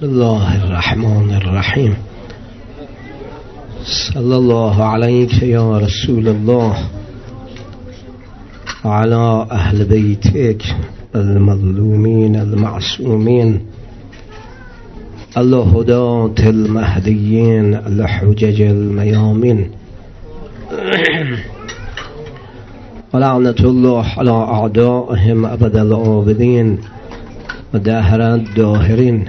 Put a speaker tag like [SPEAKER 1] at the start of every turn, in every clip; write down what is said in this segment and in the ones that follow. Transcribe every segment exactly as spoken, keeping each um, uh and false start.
[SPEAKER 1] بسم الله الرحمن الرحیم. صلی الله علیک یا رسول الله وعلى اهل بیتک المظلومین المعصومین الهداة المهدیین الحجج المیامین ولعنة الله على اعدائهم ابد العابدین و دهر الداهرین.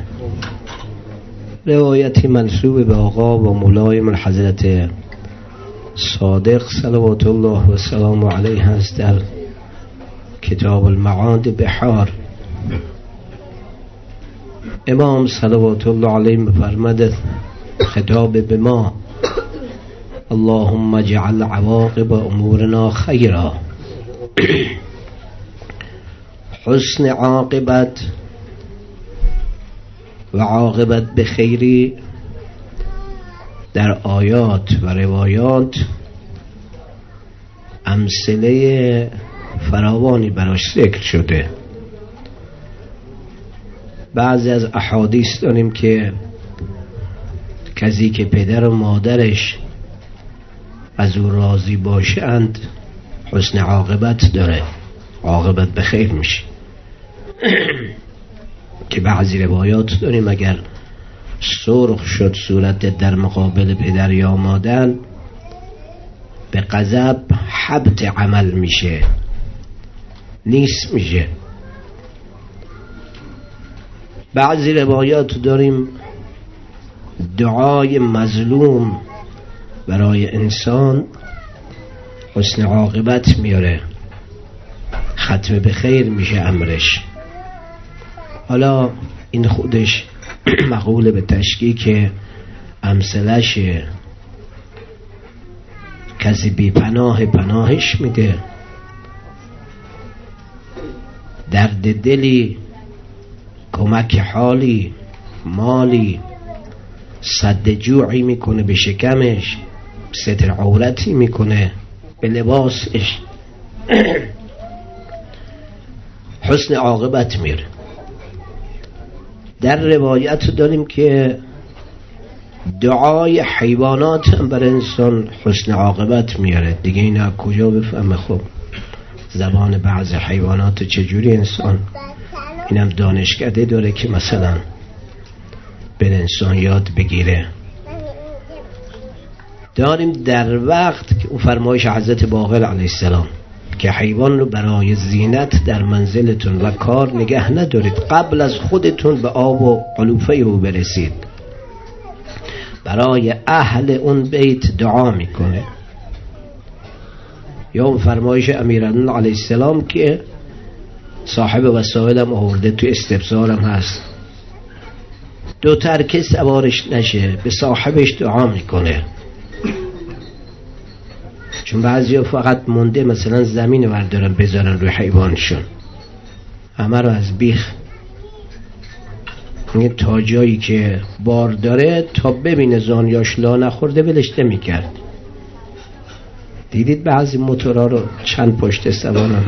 [SPEAKER 1] روایتی منسوب به آقا و مولای من حضرت صادق صلوات الله و سلام علیه است در کتاب المعاد بحار. امام صلوات الله علیه می‌فرماید خطاب به ما: اللهم اجعل عواقب امورنا خیرا. حسن عاقبت و عاقبت به خیری در آیات و روایات امثله فراوانی براش ذکر شده. بعضی از احادیث داریم که کسی که پدر و مادرش از او راضی باشند حسن عاقبت داره، عاقبت به خیر میشه. که بعضی روایات داریم اگر سرخ شد صورت در مقابل پدر یا مادر به غضب حبط عمل میشه، نیست میشه. بعضی روایات داریم دعای مظلوم برای انسان حسن عاقبت میاره، ختم به خیر میشه امرش. حالا این خودش مقوله به تشکیک امثلشه. کسی بی پناه پناهش میده، درد دلی، کمک حالی، مالی، سد جوعی میکنه به شکمش، ستر عورتی میکنه به لباسش، حسن عاقبت میره. در روایت داریم که دعای حیوانات هم بر انسان حسن عاقبت میاره. دیگه اینا کجا بفهمه؟ خب زبان بعض حیوانات چجوری انسان، اینم دانشکده داره که مثلا به انسان یاد بگیره. داریم در وقت که اون فرمایش حضرت باقر علیه السلام که حیوان رو برای زینت در منزلتون و کار نگه ندارید، قبل از خودتون به آب و علوفه او برسید. برای اهل اون بیت دعا میکنه. یا اون فرمایش امیرالمومنین علیه السلام که صاحب وسائل هم آورده، تو استبصار هم هست، دو ترکه سوارش نشه به صاحبش دعا میکنه. چون بعضی ها فقط مونده مثلا زمین وردارن بذارن روی حیوانشون، همه رو از بیخ تا جایی که بار داره تا ببینه زانیاش لا نخورده ولش نمی‌کرد. دیدید بعضی موتورها رو چند پشت سوارن،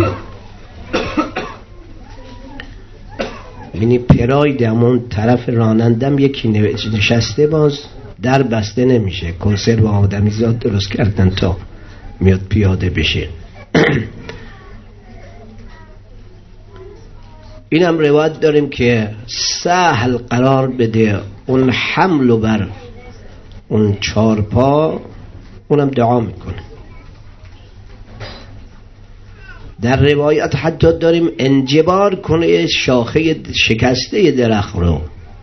[SPEAKER 1] یعنی پراید همون طرف رانندم یکی نشسته، باز در بسته نمیشه. کنسرو آدمی زاد درست کردن تا میاد پیاده بشه. اینم روایت داریم که سهل قرار بده اون حملو بر اون چار پا، اونم دعا میکنه. در روایت حتی داریم انجبار کنه شاخه شکسته درخت رو،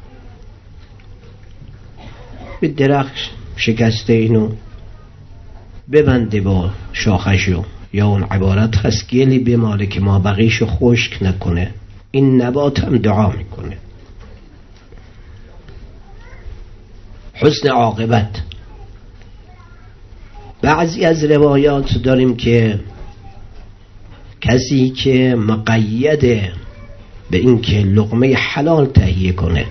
[SPEAKER 1] به درخت شکسته اینو ببنده با شاخشو، یا اون عبارت هست گلی بماله که ما بقیشو خشک نکنه. این نبات هم دعا میکنه. حسن عاقبت. بعضی از روایات داریم که کسی که مقیده به این که لقمه حلال تهیه کنه،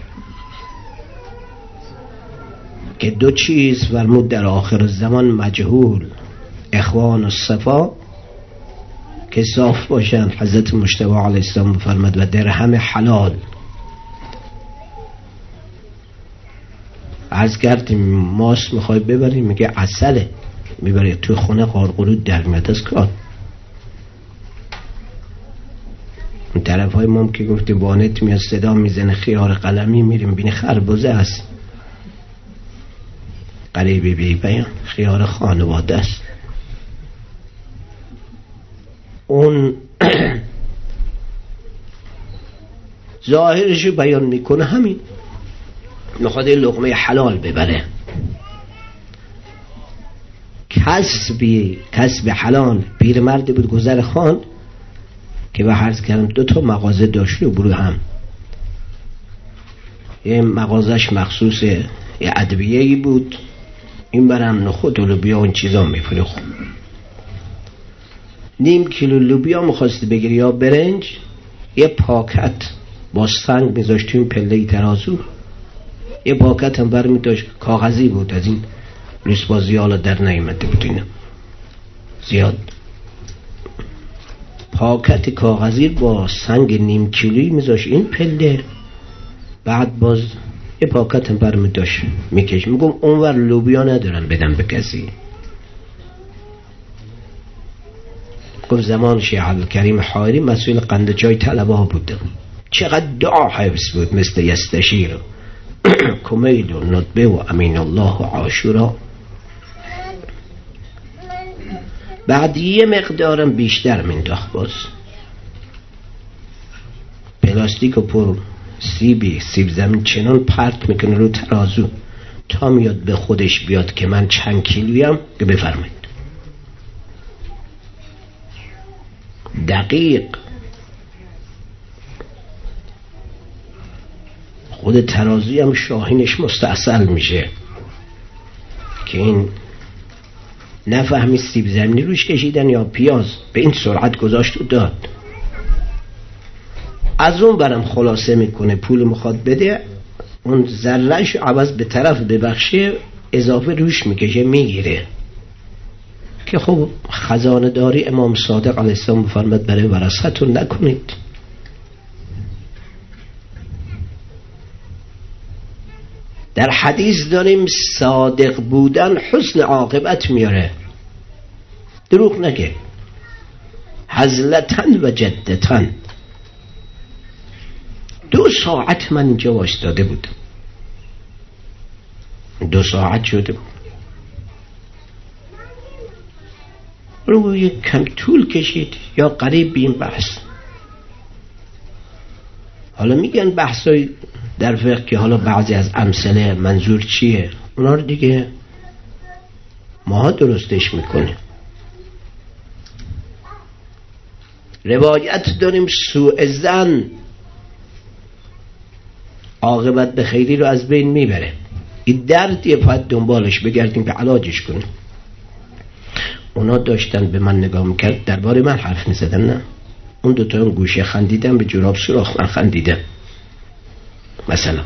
[SPEAKER 1] که دو چیز فرمود در آخر الزمان مجهول، اخوان الصفا که صاف باشن. حضرت مجتبی علیه السلام فرمود و درهم حلال. عرض کردیم ماست میخوای ببریم، میگه عسله، میبره تو خونه قارقلود در میاد از کار. اون طرف های مام که گفتیم وانت میاد صدا میزنه خیار قلمی، میریم بینه خربزه هست، قریبی بی بیان خیار خانواده است. اون ظاهرشو بیان میکنه همین، میخواد لقمه حلال ببره. کسبی کسب حلال. پیرمردی بود گذر خان که به عرض کردم دو تا مغازه داشت و برو هم. یه مغازش مخصوص یه ادویه‌ای بود، این برم نخود و لوبیا و این چیزا میفروخت. نیم کیلو لوبیا میخواستی بگیری یا برنج، یه پاکت با سنگ میذاشت توی پله ترازو، یه پاکت هم برمی داشت کاغذی بود، از این لوسبازی حالا در نیامده بود اینا زیاد، پاکت کاغذی با سنگ نیم کیلویی میذاشت این پله، بعد باز یه پاکت هم برمی داشت میکش. میگم اونور لوبیا ندارم بدم به کسی. گفت زمان شیخ عبدالکریم حائری مسئول قند چای طلبه ها بودم، چقدر دعا حفظ بود، مثل یستشیر کمیل و ندبه و امین الله و عاشورا. بعد یه مقدارم بیشتر مینداخت، باز پلاستیک و پر سیبی سیب زمین چنان پرت میکنه رو ترازو تا میاد به خودش بیاد که من چند کیلویم، که بفرمایید. دقیق خود ترازوی هم شاهینش مستاصل میشه که این نفهمی سیب زمینی روش کشیدن یا پیاز، به این سرعت گذاشت و داد. از اون برم خلاصه میکنه پول میخواد بده، اون ذرهش عوض به طرف ببخشه اضافه روش میکشه میگیره. که خب خزانه داری امام صادق علیه السلام فرمود برای ورثتون نکنید. در حدیث داریم صادق بودن حسن عاقبت میاره، دروغ نگه، هزلتن و جدتن. دو ساعت من اینجا واشتاده بودم، دو ساعت شده بود، رو یک کم طول کشید یا قریب بین بحث. حالا میگن بحثای در فقه که حالا بعضی از امثله منظور چیه، اونا رو دیگه ما درستش میکنیم. روایت داریم سوء ظن عاقبت به خیری رو از بین میبره. این دردیه باید دنبالش بگردیم که علاجش کنیم. اونا داشتن به من نگاه میکرد، درباره من حرف میزدن، نه اون دوتا اون گوشه خندیدن، به جراب سراخ من خندیدم مثلا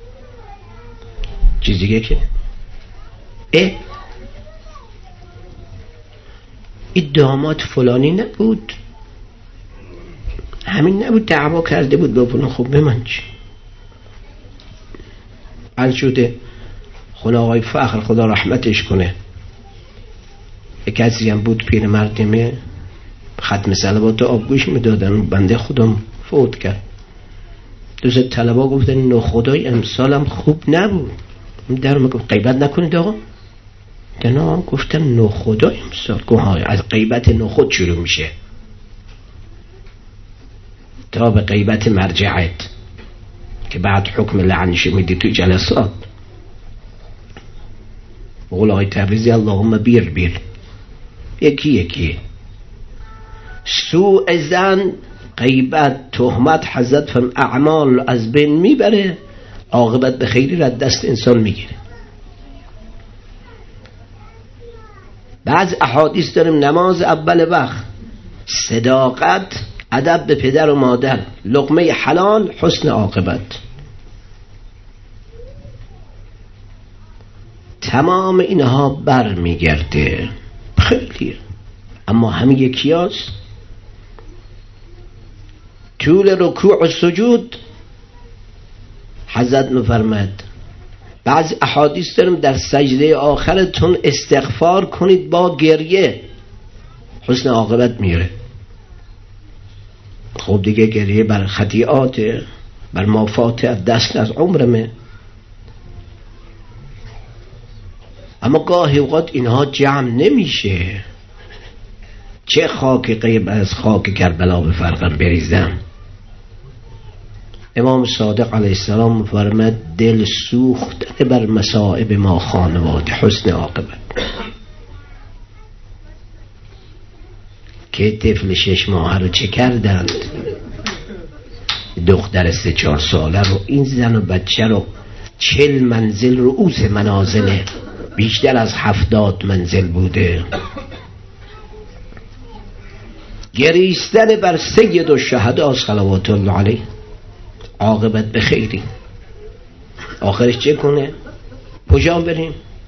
[SPEAKER 1] چیز دیگه که اه این داماد فلانی نبود، همین نبود، دعوا کرده بود با فلان. خب به من چی حل شده؟ خونه آقای فخر خدا رحمتش کنه، کسی هم بود پیر مردمه، ختم صلوات آبگوش میدادن، بنده خودم فوت کرد. دوست طلبا گفتن نو خدای امسالم خوب نبود. در میگم غیبت نکنید آقا. دنا گفتن نو خدای امسال، گوهای از غیبت نو خود شروع میشه تا به غیبت مرجعت که بعد حکم لعنش میدی توی جلسات. بقول آقای تبریزی اللهم بیر بیر، یکی یکی. سوء ظن، غیبت، تهمت، حسد فهم اعمال از بین میبره، عاقبت به خیری را دست انسان میگیره. بعض احادیث داریم نماز اول وقت، صداقت، ادب به پدر و مادر، لقمه حلال، حسن عاقبت. تمام اینها بر میگرده خیلی، اما همه یکی هست. طول رکوع و سجود حضرت مفرمد بعض احادیث داریم در سجده آخرتون استغفار کنید با گریه، حسن عاقبت میاره. خب دیگه گریه بر خطیئات، بر مافات دست از عمرمه. اما گاهی اوقات اینها جمع نمیشه. چه خاک غیب از خاک کربلا به فرقم بریزم. امام صادق علیه السلام فرمود دل سوخته بر مصائب ما خانواده حسن عاقبت. که طفل شش ماهه رو چه کردند، دختر سه چهار ساله رو، این زن و بچه رو چل منزل رؤوس منازله، بیشتر از هفتاد منزل بوده، گریستن بر سید الشهدا صلوات الله علیه. عاقبت به خیری. آخرش چه کنه؟ کجا بریم؟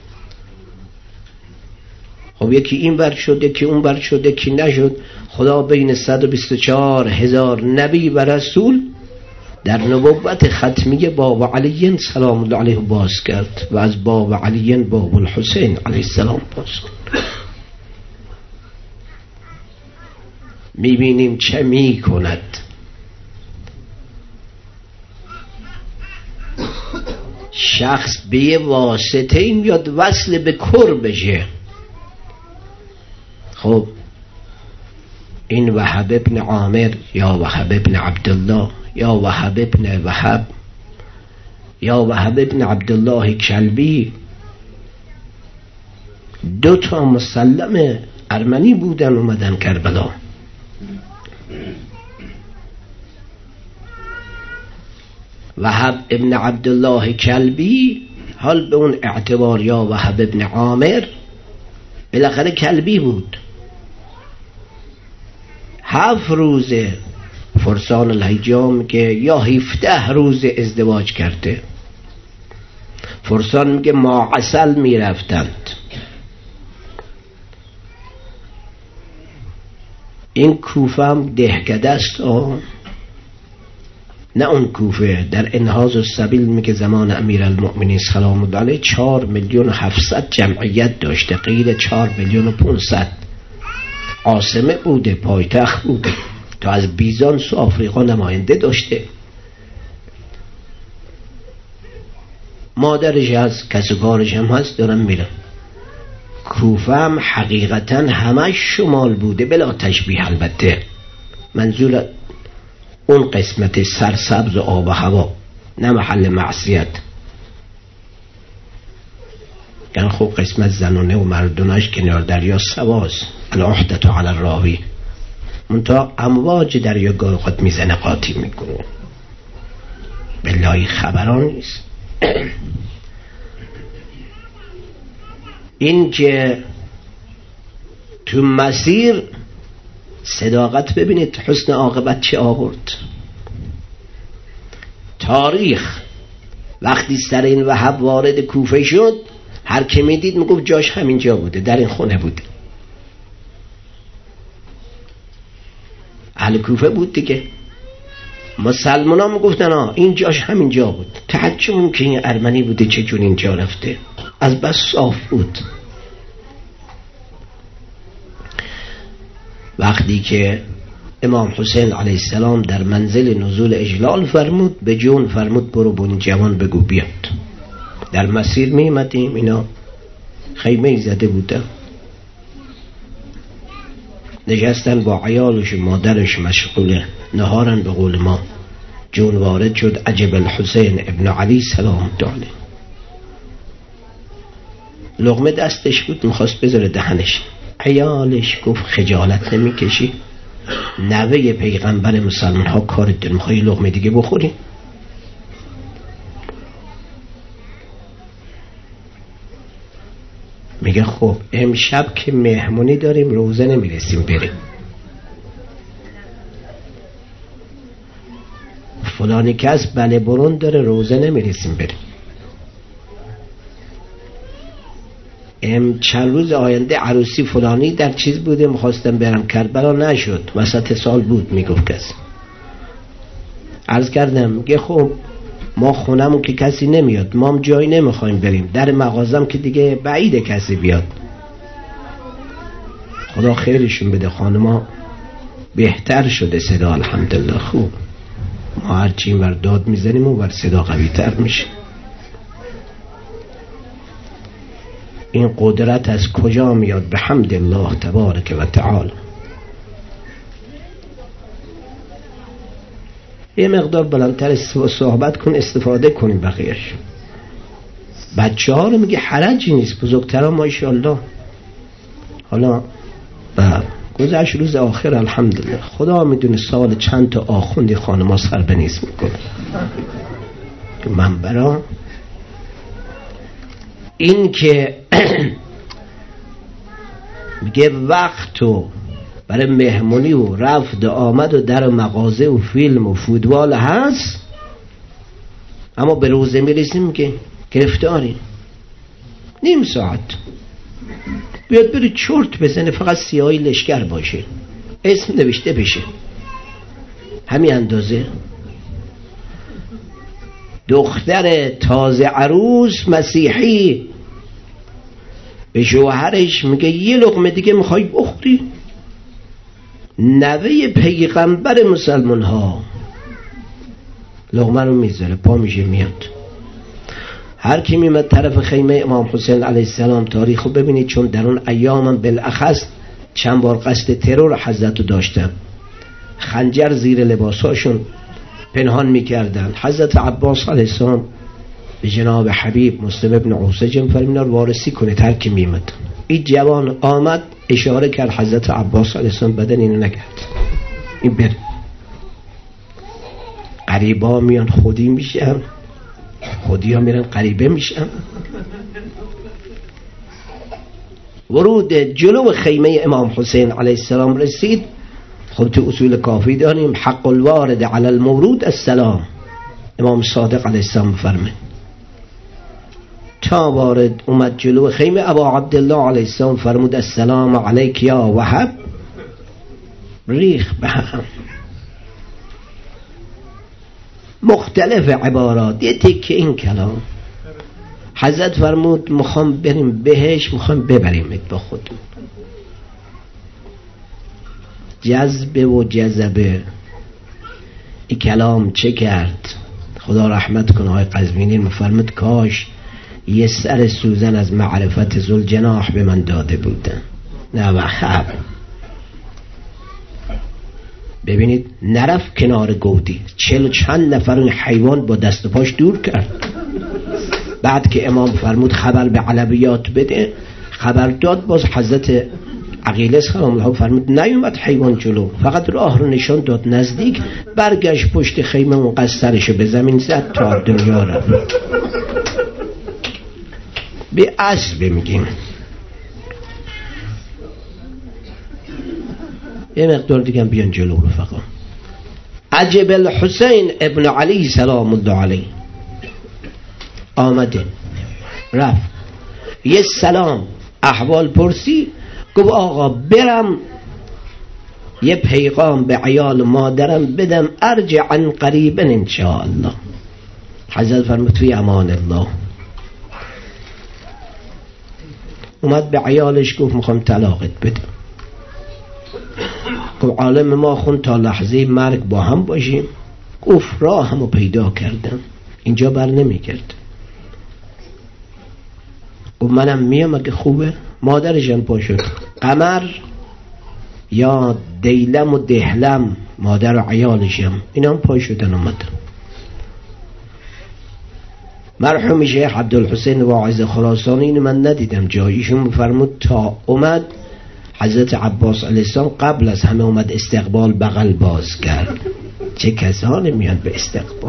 [SPEAKER 1] خب یکی این بر شد، یکی اون بر شد، یکی نشد. خدا بین صد و بیست و چهار هزار نبی و رسول در نبوت ختمیه باب علی سلام الله علیه باز کرد و از باب علی باب الحسین علیه السلام باز کرد. میبینیم چه میکند. شخص به یه واسطه این بیاد وصل به کر بشه. خب این وهب ابن عامر یا وهب ابن عبدالله یا وهب ابن وهب یا وهب ابن عبدالله کلبی، دو تا مسلم ارمنی بودن اومدن کربلا. وهب ابن عبدالله کلبی حال به اون اعتبار یا وهب ابن عامر بالاخره کلبی بود. هفت روزه فرسان الحجام که یا هفده روز ازدواج کرده. فرسان میگه ما عسل میرفتند. این کوفه هم دهکده است، نه اون کوفه. در انهاض السبیل میگه زمان امیر المؤمنین سلام الله علیه چهار میلیون و هفتصد جمعیت داشته، غیر چهار میلیون و پانصد. عاصمه بوده، پایتخت بوده، تا از بیزانس و آفریقا نماینده داشته. مادرش هست، کس کارش هم هست، دارم میرم. کوفه هم حقیقتا همش شمال بوده بلا تشبیه، البته منظور اون قسمت سرسبز و آب و هوا، نه محل معصیت. یعنی خوب قسمت زنونه و مردوناش کنار دریا سواز، العهدة علی الراوی، منتها امواج دریا گاه خود میزنه قاطی میکنه. بالله خبران نیست. این که تو مسیر صداقت، ببینید حسن عاقبت چه آورد. تاریخ وقتی سر این وهب وارد کوفه شد، هر که میدید میگفت جاش همینجا بوده، در این خونه بوده. اهل کوفه بود دیگه. مسلمان ها میگفتن آه این جاش همینجا بود. تعجب که این ارمنی بوده چجور اینجا رفته، از بس صاف بود. وقتی که امام حسین علیه السلام در منزل نزول اجلال فرمود، به جون فرمود برو بون جوان بگو بیاد. در مسیر میمدیم، اینا خیمه زده بودن، نشستن با عیالش و مادرش مشغوله نهارن. به قول ما جون وارد شد، عجب الحسین ابن علی سلام الله، لقمه دستش بود میخواست بذاره دهنش. عیالش گفت خجالت نمیکشی؟ نوه پیغمبر مسلمان ها کارت داریم، میخوایی لقمه دیگه بخوری؟ میگه خب امشب که مهمونی داریم روزه نمیرسیم بریم. فلانی کس بله برون داره روزه نمیرسیم بریم. ام چند روز آینده عروسی فلانی در چیز بوده، میخواستم برم کربلا نشد، وسط سال بود. میگفت کس عرض کردم میگه خب ما خونمون که کسی نمیاد، ما هم جایی نمیخوایم بریم، در مغازم که دیگه بعیده کسی بیاد. خدا خیرشون بده، خانما بهتر شده صدا الحمدلله خوب. ما هرچی این ور داد میزنیم اون ور صدا قوی تر میشه. این قدرت از کجا میاد؟ به حمد الله تبارک و تعالی. یه مقدار بلندتر صحبت کن، استفاده کنیم بقیهش. بچه ها رو میگه حرجی نیست، بزرگترها ماشاءالله. حالا بله گذشت روز آخر الحمدلله، خدا میدونه سال چند تا آخوندی خانما سر به نیست میکنه که من برا این که میگه وقت و برای مهمونی و رفت و آمد و در مغازه و فیلم و فوتبال هست، اما به روزه میرسیم که گرفتاری نیم ساعت بیاد بری چرت بزنه، فقط سیاهی لشکر باشه، اسم نوشته بشه، همین اندازه. دختر تازه عروس مسیحی به شوهرش میگه یه لقمه دیگه میخوای بخوری؟ نوه پیغمبر مسلمان ها لقمه رو میذاره، پا میشه میاد. هر کی میمد طرف خیمه امام حسین علیه السلام، تاریخو ببینید، چون در اون ایام بالاخص چند بار قصد ترور حضرت رو داشتن، خنجر زیر لباساشون پنهان میکردن. حضرت عباس علیه السلام به جناب حبیب مسلم ابن عوسج فرمینا رو وارسی کنه هر کی میمد. این جوان آمد اشاره کرد، حضرت عباس علیه السلام بدن اینو نکرد، این بر قریبا میان خودی میشن، خودی ها میرن قریبه میشن. ورود جلو خیمه امام حسین علیه السلام رسید. خب تو اصول کافی داریم، حق الوارد علی المورود السلام. امام صادق علیه السلام فرمه تا وارد اومد جلو خیمه، ابا عبدالله علیه السلام فرمود السلام علیک یا وهب، ریخ به هم مختلف عبارات، یه تکه این کلام. حضرت فرمود میخوام بریم بهش، میخوام ببریمت با خودم. جذبه و جذبه این کلام چه کرد؟ خدا رحمت کنه آقای قزوینی میفرمود کاش یه سر سوزن از معرفت ذوالجناح به من داده بودن. نه وحب ببینید نرفت کنار گودی، چل چند نفر اون حیوان با دست و پاش دور کرد. بعد که امام فرمود خبر به علویات بده، خبر داد. باز حضرت عقیله سلام الله فرمود نیومد حیوان جلو، فقط راه رو نشان داد نزدیک، برگشت پشت خیمه و قصرشو به زمین زد تا دنیا رفت. به اسب میگیم. یه مقدار دیگه بیان جلو رفقا. عجب الحسین ابن علی سلام الله علیه آمده رفت، یه سلام احوال پرسی، گفت آقا برم یه پیغام به عیال مادرم بدم ارجع عن قریبا انشاءالله. حضرت فرمود فی امان الله. اومد به عیالش گفت میخوام طلاقت بدم. گفت عالم ما خون تا لحظه مرگ با هم باشیم. گفت راه همو پیدا کردم، اینجا بر نمی کرد. گفت منم میام اگه خوبه. مادرشم پا شد، قمر یا دیلم و دهلم مادر و عیالشم، اینا هم پا شدن اومدن. مرحوم شیخ عبدالحسین واعظ خراسانی اینو من ندیدم جاییشون فرمود تا اومد حضرت عباس علیه السلام قبل از همه اومد استقبال بغل باز کرد. چه کسانی میاد به استقبال.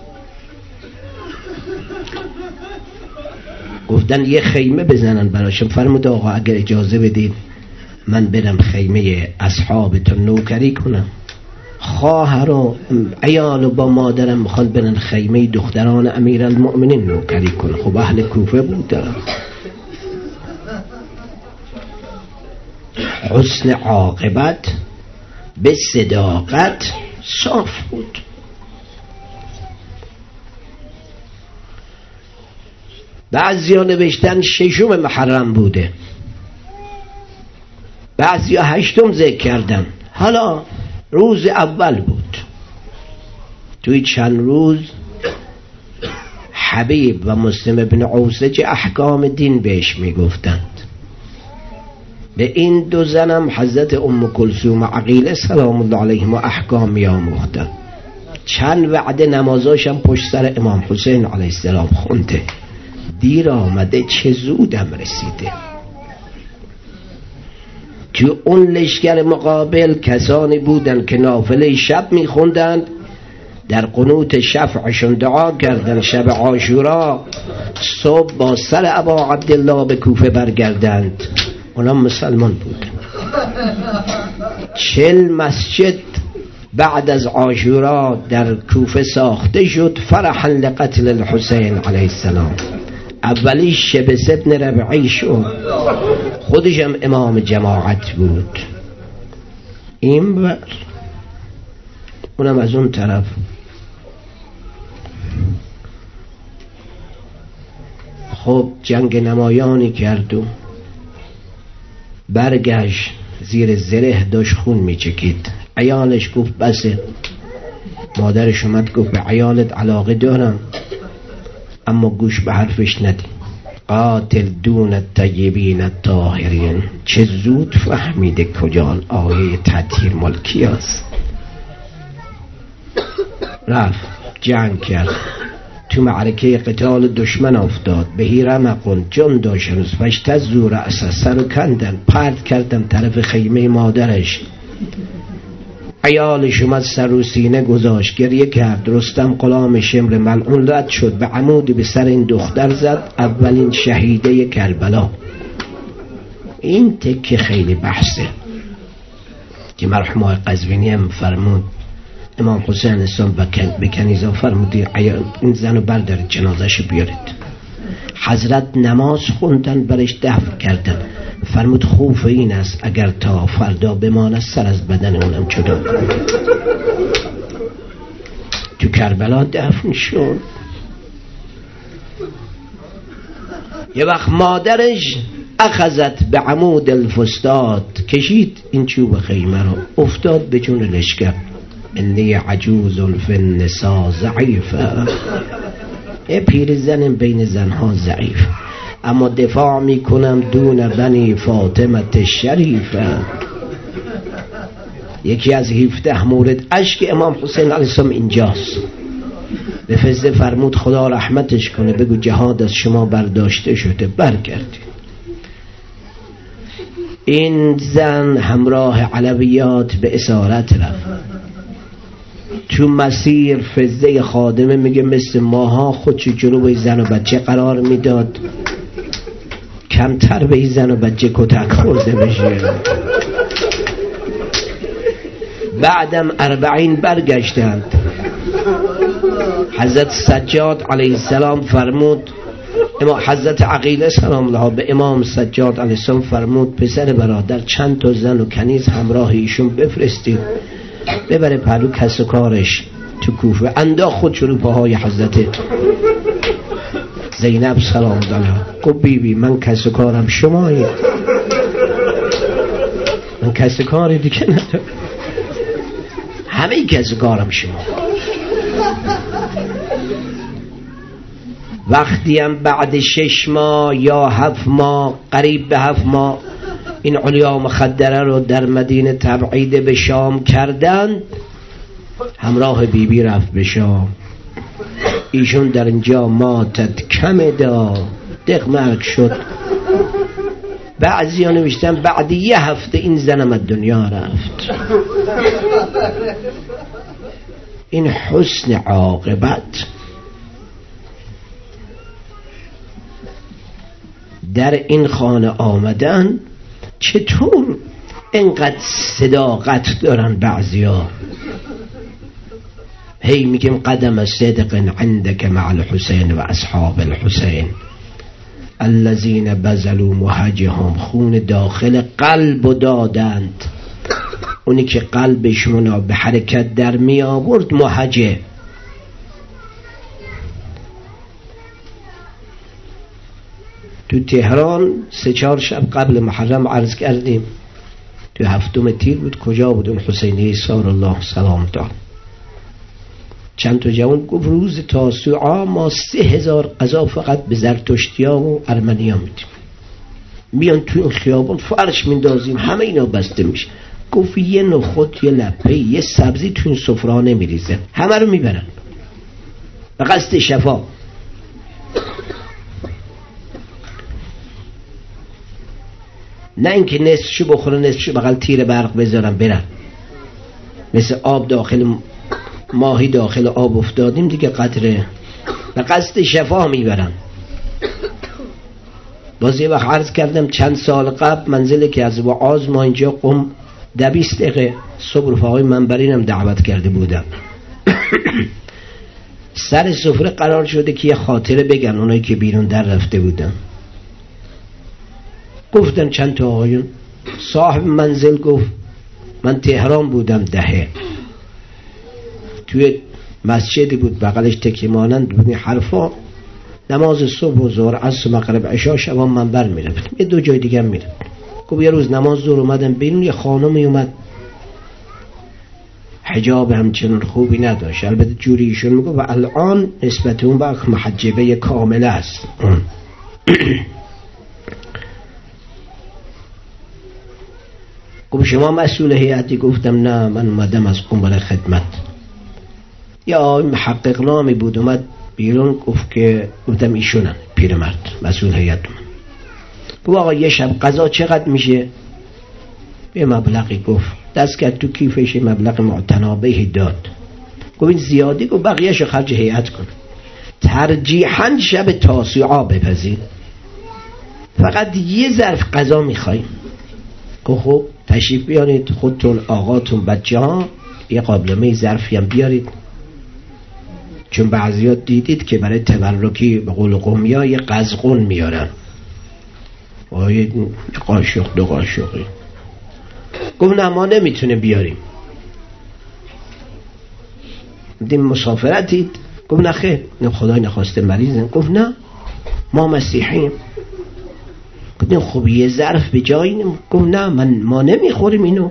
[SPEAKER 1] گفتن یه خیمه بزنن براشم. فرمود آقا اگر اجازه بدید من برم خیمه اصحابتون نوکری کنم. خواهر و عیال و با مادرم میخوان برن خیمه دختران امیرالمؤمنین نوکری کنن. خب اهل کوفه بودن. حسن عاقبت به صداقت صاف بود. بعضیا نوشتن ششم محرم بوده، بعضیا هشتم ذکر کردن. حالا روز اول بود. توی چند روز حبیب و مسلم ابن عوسج احکام دین بهش میگفتند. به این دو زنم حضرت ام کلثوم و عقیله سلام الله علیهم و احکام میآموختند. چند وعده نمازاشم پشت سر امام حسین علیه السلام خونده. دیر آمده چه زودم رسیده. تو اون لشکر مقابل کسانی بودن که نافله شب میخوندند، در قنوت شفعشون دعا کردن شب عاشورا صبح با سر ابا عبدالله به کوفه برگردند. اونا مسلمان بودن. چل مسجد بعد از عاشورا در کوفه ساخته شد فرحا لقتل الحسین علیه السلام. اولیش شبس ابن ربعی شد، خودشم امام جماعت بود. این بر اونم از اون طرف. خب جنگ نمایانی کرد و برگشت، زیر زره داشت خون میچکید. عیالش گفت بسه. مادرش اومد گفت به عیالت علاقه دارم اما گوش به حرفش ندی. قاتل دون الطیبین الطاهرین. چه زود فهمیده کجا آیه تطهیر ملکی است. رفت جنگ کرد، تو معرکه قتال دشمن افتاد. بهی رمقون جن داشتن فشتزو رأس، سر کندن پرد کردن طرف خیمه مادرش. عیالش اومد سر و سینه گذاشت گریه کرد. رستم غلام شمر ملعون رد شد، به عمودی به سر این دختر زد. اولین شهیده کربلا. این تکه خیلی بحثه که مرحوم آقای قزوینی هم فرمود امام حسین اسلام به کنیزا فرمودی این زنو بردارید جنازه‌شو بیارید. حضرت نماز خوندن برش دفن کردن. فرمود خوف این است اگر تا فردا بماند سر از بدن اونم جدا کنید. تو کربلا دفن شد. یه وقت مادرش اخذت به عمود الفستاد، کشید این چوب خیمه رو، افتاد به جون لشکر. انی عجوز فی النساء ضعیفه. یه پیر زنم بین زنها ضعیف، اما دفاع میکنم دون بنی فاطمه شریفه. یکی از هفده مورد اشک امام حسین علیه السلام اینجاست. به فضل فرمود خدا رحمتش کنه بگو جهاد از شما برداشته شده برگردید. این زن همراه علویات به اسارت رفت. تو مسیر فضله خادمه میگه مثل ماها خودشو جلوی زن و بچه قرار میداد، کمتر به این زن و بچه کتک خورده بشه. بعدم اربعین برگشتند. حضرت سجاد علیه السلام فرمود، اما حضرت عقیله سلام الله به امام سجاد علیه السلام فرمود پسر برادر چند تا زن و کنیز همراه ایشون بفرستید ببره پهلو کس و کارش تو کوفه. انداخت خودش رو پاهای حضرت زینب سلام الله علیها. گفت بی بی من کس و کارم شمایی، من کس و کاری دیگه ندارم، همه کس و کارم شما. وقتی هم بعد شش ماه یا هفت ماه قریب به هفت ماه این علیا مخدره رو در مدینه تبعید به شام کردن، همراه بیبی بی رفت به شام. ایشون در اینجا ماتت کمدا دقمرک شد. بعضی ها نوشتن بعد یه هفته این زنم از دنیا رفت. این حسن عاقبت در این خانه آمدن چطور اینقدر صداقت دارن بعضیا. هی میگیم قدم صدق عندك مع الحسین و اصحاب الحسین الذين بذلوا مهجهم. خون داخل قلب و دادند. اونی که قلبشون به حرکت در می آورد مهجه. تو تهران سه چهار شب قبل محرم عرض کردیم، تو هفتم تیر بود، کجا بود اون حسینی سار الله سلام دار، چند تا جوان گفت روز تاسوعا ما سه هزار غذا فقط به زرتشتیا و ارمنیا میدیم، میان تو این خیابان فرش میندازیم همه اینا بسته میشه. گفت یه نخود یه لپه یه سبزی تو این سفره نمیریزه، همه رو میبرن به قصد شفا. نه اینکه نصفشو بخورن نصفشو بغل تیر برق بذارن برن، مثل آب داخل ماهی داخل آب افتادیم دیگه قطره، به قصد شفا میبرن. باز یه وقت عرض کردم چند سال قبل منزل که از وعاز ما اینجا قم ده بیست دقیقه صبح رفاقای منبرینم دعوت کرده بودم. سر سفره قرار شده که یه خاطره بگن اونایی که بیرون در رفته بودن. گفتن چند تا آقایون، صاحب منزل گفت من تهران بودم دهه، توی مسجدی بود بغلش تکیه مانند بود حرفا، نماز صبح و ظهر عصر مغرب عشا شبان منبر میرفتم، یه دو جای دیگه میرفتم. گفت یه روز نماز ظهر اومدم بیرون، یه خانمی اومد حجاب همچنان خوبی نداشت، البته جوری ایشون میگه و الان نسبت اون وقت محجبه کامله است. گفت شما مسئول هیئتی؟ گفتم نه من اومدم از قم برای خدمت. یا محقق نامی بود اومد بیرون گفت که گفتم ایشونن پیرمرد مسئول هیئت. گفت آقا یه شب قضا چقدر میشه؟ به مبلغی. گفت دست کرد تو کیفش مبلغ معتنابه داد. گفت این زیادی؟ گفت بقیه‌شو خرج هیئت کن، ترجیحاً شب تاسوعا بپزید، فقط یه ظرف غذا میخوایم. گفت خب تشریف بیارید خودتون آقاتون بچه ها، یه قابلمه ظرفی هم بیارید، چون بعضی‌ها دیدید که برای تبرکی به قول قومیا یه قزقون میارن و یه قاشق دو قاشقی. گفت نه ما نمیتونه بیاریم. دیدیم مسافرتید؟ گفت نه خیر، نه خدای نخواسته مریضن. گفت نه ما مسیحیم. گفتیم خب یه ظرف به جایی نم. گفت نه من ما نمیخوریم اینو.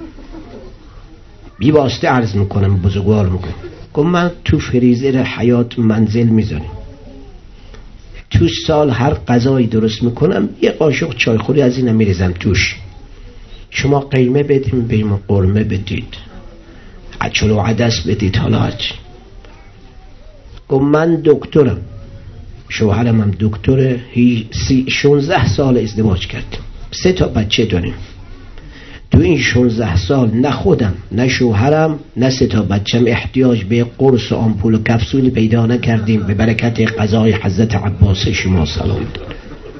[SPEAKER 1] بی واسطه عرض میکنم بزرگوار میکنم. گفت من تو فریزر حیات منزل میذاریم، تو سال هر غذایی درست میکنم یه قاشق چایخوری از اینم میریزم توش، شما قیمه بدیم بیم قرمه بدید، عجل و عدس بدید، حالا هرچی. گفت من دکترم، شوهرم هم دکتره، شانزده سال ازدواج کردیم، سه تا بچه داریم. تو این شانزده سال نه خودم نه شوهرم نه سه تا بچم احتیاج به قرص و آمپول و کپسولی پیدا نکردیم به برکت قضای حضرت عباس شما سلام دار.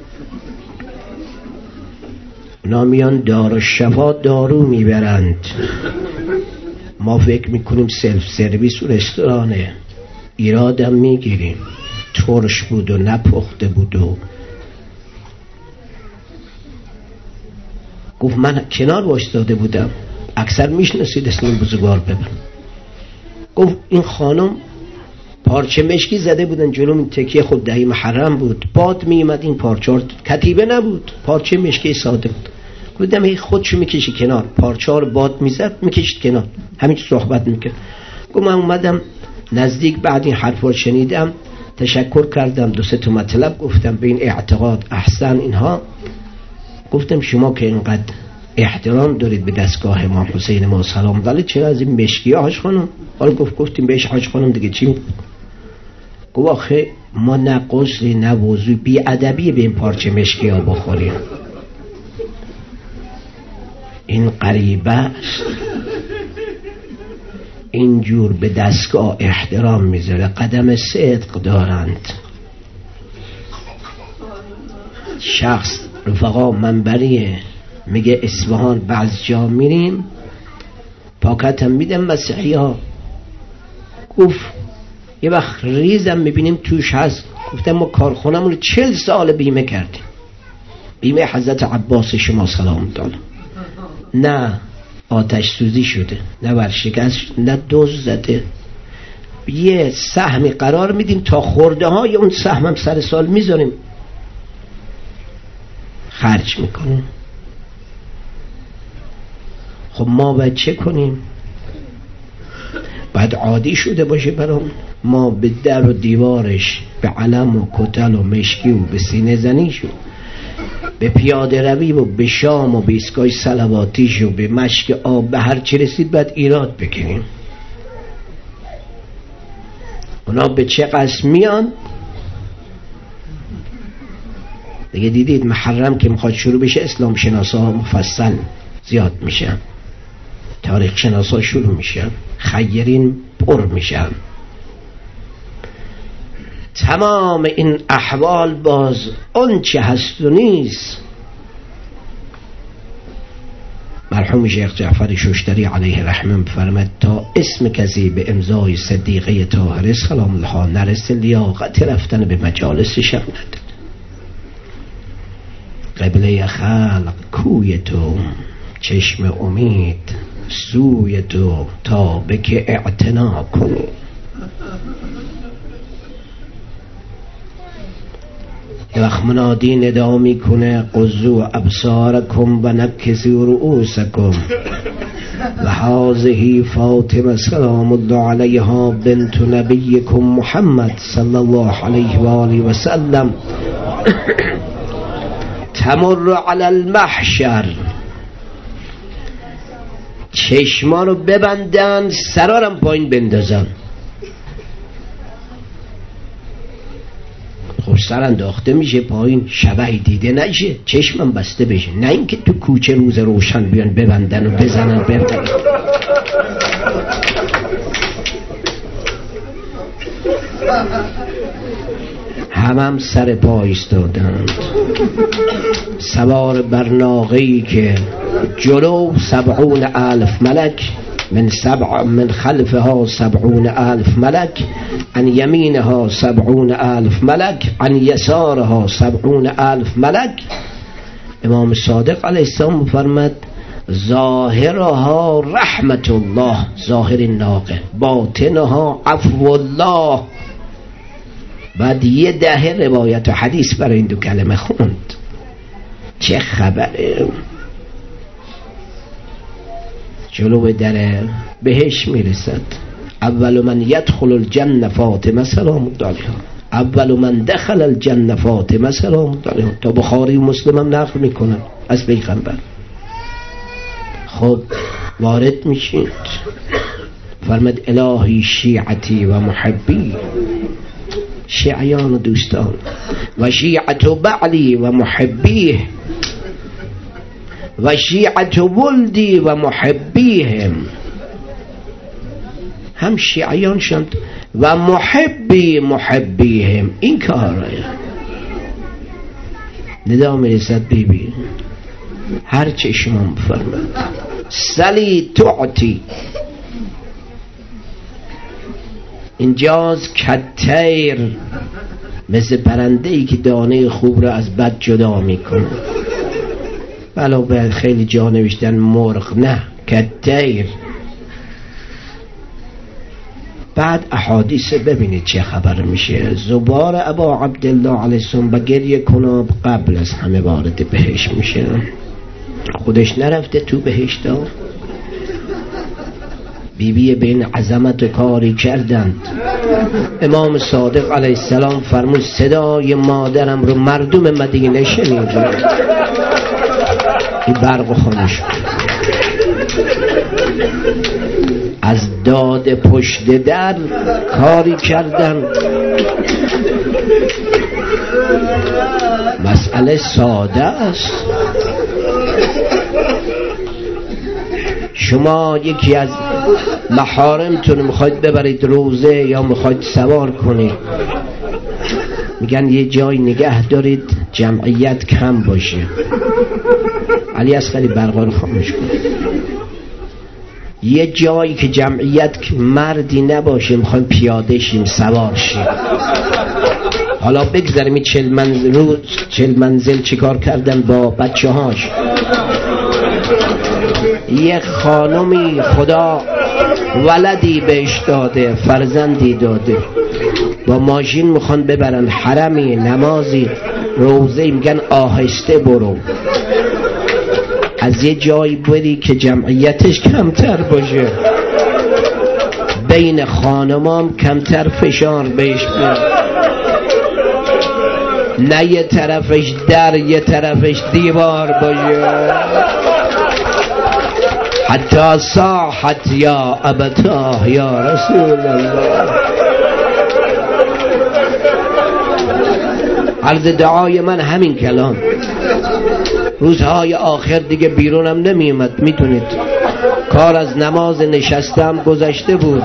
[SPEAKER 1] اونا میان دار و شفا دارو میبرند، ما فکر میکنیم سلف سرویس و رستورانه، ایرادم میگیریم، ترش بود و نپخته بود. و گفت من کنار وایستاده بودم، اکثر میشناسید اسلام بزرگوار ببین. گفت این خانم پارچه مشکی زده بودن جلوم، این تکیه خود دهی محرم بود، باد میومد این پارچه، کتیبه نبود، پارچه مشکی ساده بود. گفتم این خودشو میکشی کنار، پارچه رو باد میزد میکشید کنار، همین صحبت میکرد. گفت من اومدم نزدیک، بعد این حرفا شنیدم تشکر کردم، دو سه تا مطلب گفتم به این اعتقاد احسن اینها. گفتم شما که اینقدر احترام دارید به دستگاه امام حسین ما سلام ولی چرا از این مشکی حاج خانم؟ حالا گفت گفتیم بهش حاج خانم دیگه چی؟ گفت آخه ما نه غسلی نه وضو، بی ادبی به این پارچه مشکی ها بخوریم. این غریبه است، اینجور به دستگاه احترام میذاره، قدم صدق دارند. شخص رفقا منبریه میگه اصفهان بعض جا میریم پاکت هم میدم مسیحی ها. گفت یه وقت ریزم میبینیم توش هست. گفتم ما کارخونمون رو چل سال بیمه کردیم، بیمه حضرت عباس شما سلام دارم، نه آتش سوزی شده، نه ورشکست شده، نه دوز زده. یه سهمی قرار میدیم تا خورده های اون سهم هم سر سال میذاریم. خرج میکنیم. خب ما باید چه کنیم؟ باید عادی شده باشه برام ما به در و دیوارش به علم و کتل و مشکی و به سینه زنیش و به پیاده روی و به شام و به ایستگاه صلواتیش و به مشک آب به هر چی رسید باید ایراد بکنیم. اونا به چه قصد میان؟ دیگه دیدید محرم که میخواد شروع بشه اسلام شناسا مفصل زیاد میشن، تاریخ شناسا شروع میشن، خیرین پر میشن. تمام این احوال باز اون چه هست و نیست. مرحوم شیخ جعفر ششتری علیه رحمه بفرمد تا اسم کسی به امضای صدیقه طاهره سلام الله نرسه لیاقت رفتن به مجالسش هم نداد. قبله خلق کوی تو، چشم امید سوی تو، تا به که اعتنا کنی. وقت منادی ندا میکنه قضوا ابصارکم و نکسوا رؤوسکم و هذه فاطمه سلام الله علیها بنت نبیکم محمد صلی الله علیه و آله و سلم تمر علی المحشر. چشما رو ببندن، سرارم پایین بندازن. خب سر انداخته میشه پایین، شبهی دیده نشه، چشمم بسته بشه، نه اینکه تو کوچه روز روشن بیان ببندن و بزنن ببندن. همم سر پا ایستادند، سوار بر ناقه‌ای که جلو سبعون الف ملک، من سبع من خلفها سبعون الف ملک، عن یمینها سبعون الف ملک، عن یسارها سبعون الف ملک. امام صادق علیه السلام فرمد ظاهرها رحمت الله، ظاهر ناقه، باطنها عفو الله. بعد یه دهه روایت و حدیث برای این دو کلمه خوند. چه خبره؟ جلو در بهش میرسد. اول من یدخل الجنه فاطمه سلام الله علیها، اول من دخل الجنه فاطمه سلام الله علیها. تا بخاری و مسلم هم نقل میکنن از پیغمبر. خب وارد میشید، فرمد الهی شیعتی و محبی، شیعیان و دوستان، و شیعت بعلی و محبیه، و شیعت ولدی و محبیهم، هم شیعیان شند و محبی محبیهم. این کاره ندا میرسد بی بی هر چه شما بفرمد سلی تعطی. اینجاز کتیر، مثل پرنده‌ای که دانه خوب را از بد جدا میکنه. بلا به خیلی جا نوشتن مرغ، نه کتیر. بعد احادیث ببینید چه خبر میشه. زبار ابا عبدالله علیه السلام با گریه کناب قبل از همه وارد بهشت میشه. خودش نرفته تو بهشت ها. بیبی به این عظمت کاری کردند. امام صادق علیه السلام فرمود صدای مادرم رو مردم مدینه شنیدند. این برق خاموش از داد پشت در کاری کردن. مسئله ساده است. شما یکی از محارمتون میخواید ببرید روزه یا میخواید سوار کنید، میگن یه جای نگه دارید جمعیت کم باشه. علی اصغری برقا رو خاموش کن. یه جایی که جمعیت مردی نباشه، میخوایم پیاده شیم سوار شیم. حالا بگذاریم این چل منزل روز چل منزل چیکار کردن با بچه هاش. یه خانمی خدا ولدی بهش داده، فرزندی داده، با ماشین میخوان ببرن حرمی نمازی، روزه میگن آهسته برو، از یه جایی بری که جمعیتش کمتر باشه، بین خانمام کمتر فشار بهش بیاد، نه یه طرفش در یه طرفش دیوار باشه. حتی صاحت یا ابتاه یا رسول الله. عرض دعای من همین کلام. روزهای آخر دیگه بیرونم نمیومد، میدونید کار از نماز نشستم گذشته بود.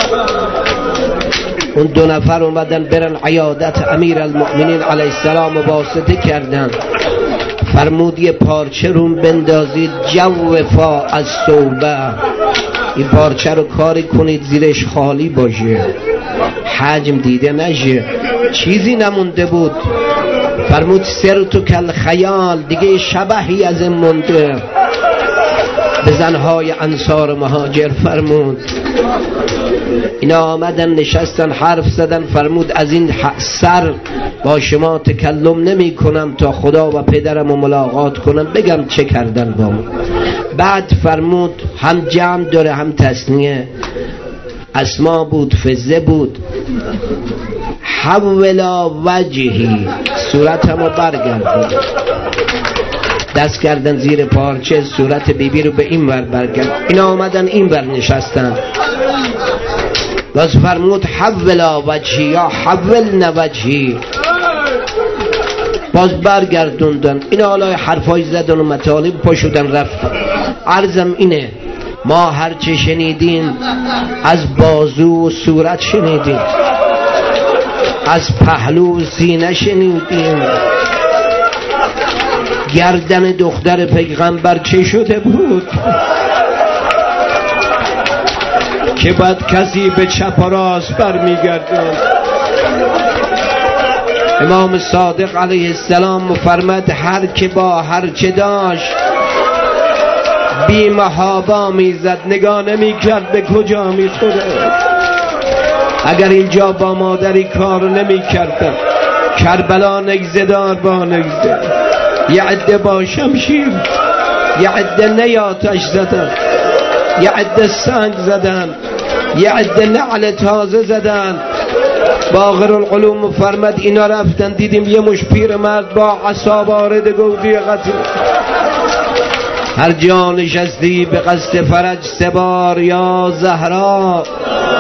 [SPEAKER 1] اون دو نفر اومدن برن عیادت امیر المؤمنین علیه السلام و واسطه کردن، فرمود یه پارچه رو بندازید جو فا از صوبه، این پارچه رو کاری کنید زیرش خالی باشه، حجم دیده نشه. چیزی نمونده بود. فرمود سر تو کل خیال، دیگه شبهی از این مونده. به زنهای انصار مهاجر فرمود، اینا آمدن نشستن حرف زدن. فرمود از این سر با شما تکلم نمی کنم تا خدا و پدرم رو ملاقات کنم بگم چه کردن با من. بعد فرمود هم جمع داره هم تثنیه، اسما بود فزه بود. حولا وجهی، صورتمو برگردون. دست کردن زیر پارچه صورت بیبی رو به این ور برگرد. اینا آمدن این ور نشستن. باز فرمود حولا وجهی یا حول نوجهی، باز برگردوندن. اینا حالا حرفای زدن و مطالب پاشودن رفتن. عرضم اینه ما هرچه شنیدیم از بازو و صورت شنیدیم، از پهلو و سینه شنیدیم. گردن دختر پیغمبر چه شده بود که بعد کسی به چپ و راست برمیگردند. امام صادق علیه السلام مفرمد هر که با هر چه داشت بی محابا میزد، نگاه نمی کرد به کجا می خوره. اگر اینجا با مادری کار نمی کردم، کربلا نگزدار با نگزه، یه عده با شمشیر، یه عده نیاتش زدن، یه عده سنگ زدن، یه عده نعل تازه زدن. باقر العلوم مفرمد اینا رفتن دیدیم یه مش پیر مرد با عصا وارد گودی قتل. هر جا نشستی به قصد فرج سبار یا زهرا،